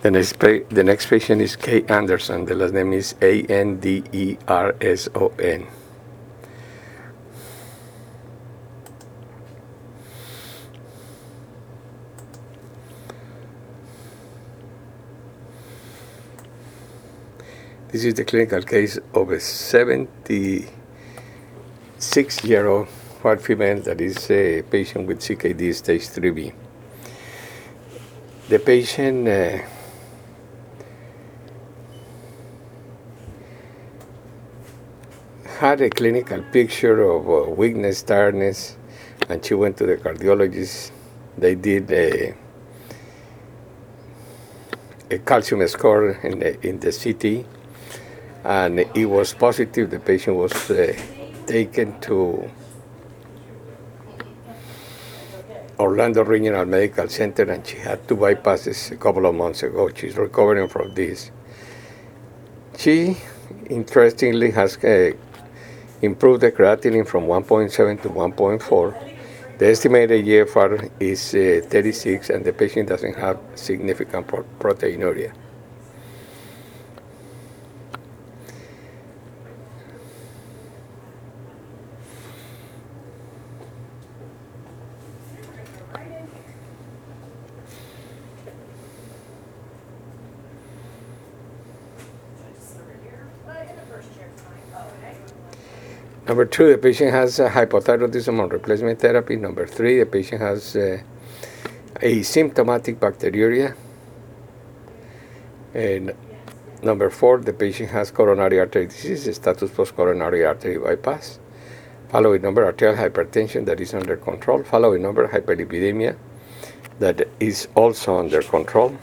The next patient is Kay Anderson. The last name is Anderson. This is the clinical case of a 76-year-old white female that is a patient with CKD stage 3B. The patient had a clinical picture of weakness, tiredness, and she went to the cardiologist. They did a calcium score in the CT, and it was positive. The patient was taken to Orlando Regional Medical Center, and she had 2 bypasses a couple of months ago. She's recovering from this. She, interestingly, has improved the creatinine from 1.7 to 1.4. The estimated GFR is 36, and the patient doesn't have significant proteinuria. Number 2, the patient has hypothyroidism on replacement therapy. Number 3, the patient has asymptomatic bacteriuria. And number 4, the patient has coronary artery disease, status post-coronary artery bypass. Following number, arterial hypertension that is under control. Following number, hyperlipidemia that is also under control.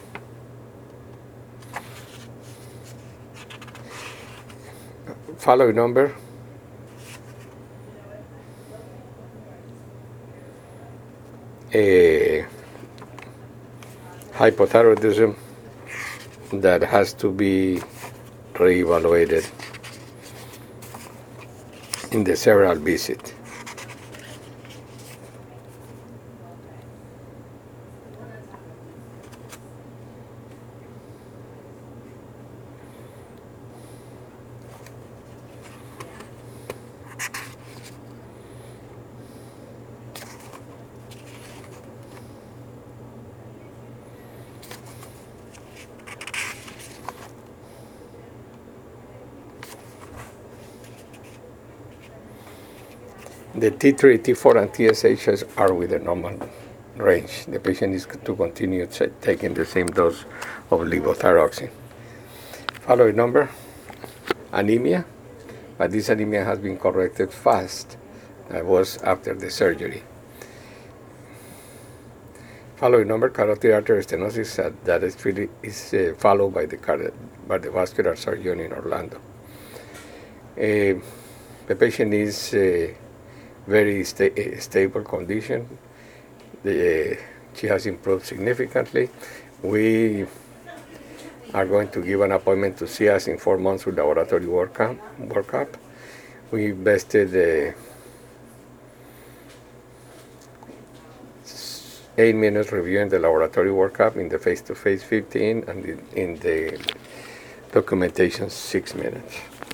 Following number, hypothyroidism that has to be reevaluated in the several visit. The T3, T4, and TSHs are within normal range. The patient is to continue taking the same dose of levothyroxine. Following number, anemia, but this anemia has been corrected fast. That was after the surgery. Following number, carotid artery stenosis that is followed by the vascular surgeon in Orlando. The patient is very stable condition. She has improved significantly. We are going to give an appointment to see us in 4 months with laboratory workup. We invested 8 minutes reviewing the laboratory workup, in the face-to-face 15, and in the documentation 6 minutes.